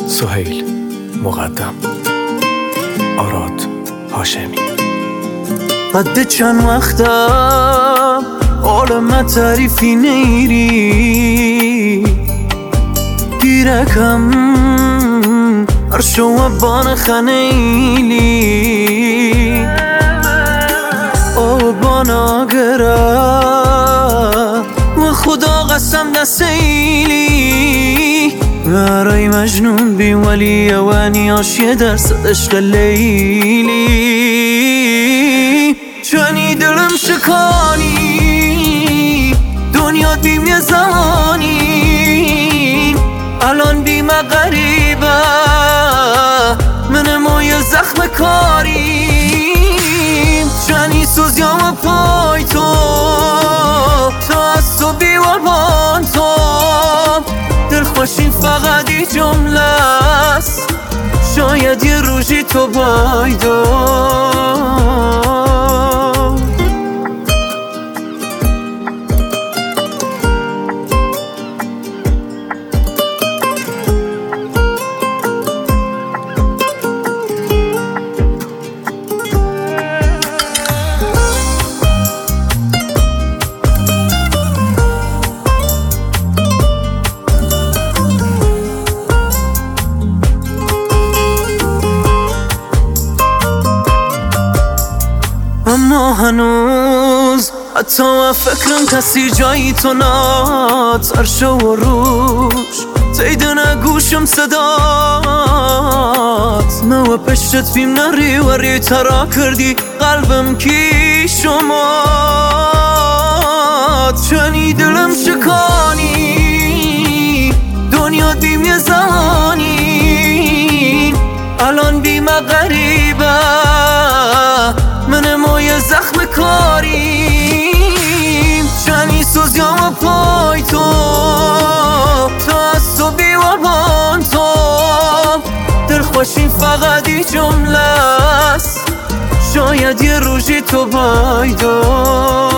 سهیل مقدم، آراد هاشمی. قد چند وقتم عالم تعریفی نیری گیرکم عرش و بان خنیلی او بانا گره و خدا قسم دستیلی برای مجنون بی ولی اوانی عاشیه درصد عشق لیلی چنی دلم شکانی دنیا بیم یه زمانی الان بیم غریبه من موی زخم کاریم چنی سوزیام پای تو از تو بیوابان تو دلخوشی فقط ای جمله است شاید یه روزی تو بایدار اما هنوز حتی فکرم کسی جایی تو نات عرش و روش تیدن گوشم صدات نو پشت فیم نری وری ترا کردی قلبم کی شمات چنی دلم شکانی دنیا دیم یه زمانی الان بیم غریبه من موی زخم کاریم چنی سوزیام پای تو از تو بیوابان تو دلخوشی فقط ای جمله است شاید یه روزی تو بایدار